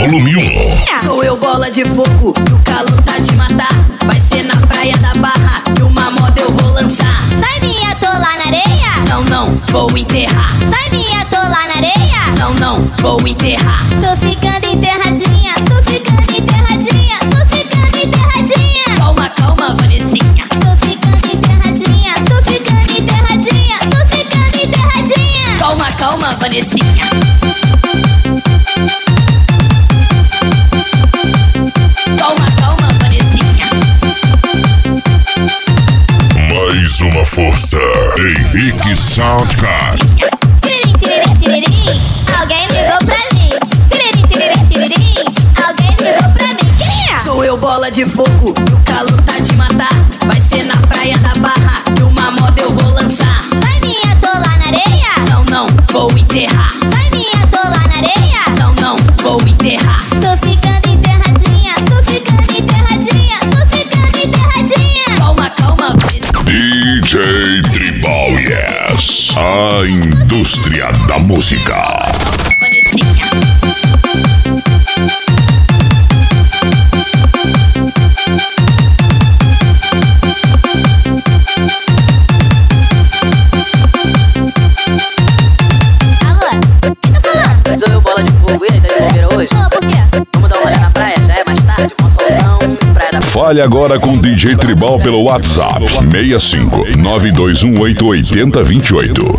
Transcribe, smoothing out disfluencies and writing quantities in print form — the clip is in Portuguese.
volume 1. Sou eu, bola de fogo, e o calor tá de matar. Vai ser na praia da Barra, e uma moda eu vou lançar. Vai me atolar na areia? Não, não, vou enterrar. Vai me atolar na areia? Não, não, vou enterrar. Tô ficando enterradinha, tô ficando enterradinha, tô ficando enterradinha. Calma, calma, Vanessinha. Tô ficando enterradinha, tô ficando enterradinha, tô ficando enterradinha. Calma, calma, Vanessinha. Calma, calma, Vanessinha. Mais uma força. Henrique Soundcard. Tiririm, tiririm, tiririm, alguém ligou pra mim. Tiririm, tiririm, tiririm, alguém ligou pra mim. Quem é? Sou eu, bola de fogo, e o calor tá de matar. Vai ser na praia da Barra, e uma moda eu vou lançar. Vai me atolar na areia? Não, não, vou enterrar. Vai me atolar na areia? Não, não, vou enterrar. Tô ficando enterradinha, tô ficando enterradinha, tô ficando enterradinha. Calma, calma, Vanessinha. DJ Tribal Yes. A indústria da música. Vanessinha. Alô, quem tá falando? Sou eu, bola de fogo, e aí, tá de bobeira hoje? Ô, por quê? Vamos dar uma olhada na praia, já é mais tarde, com solzão, praia da... Fale agora com DJ Tribal pelo WhatsApp 65 921 880 28.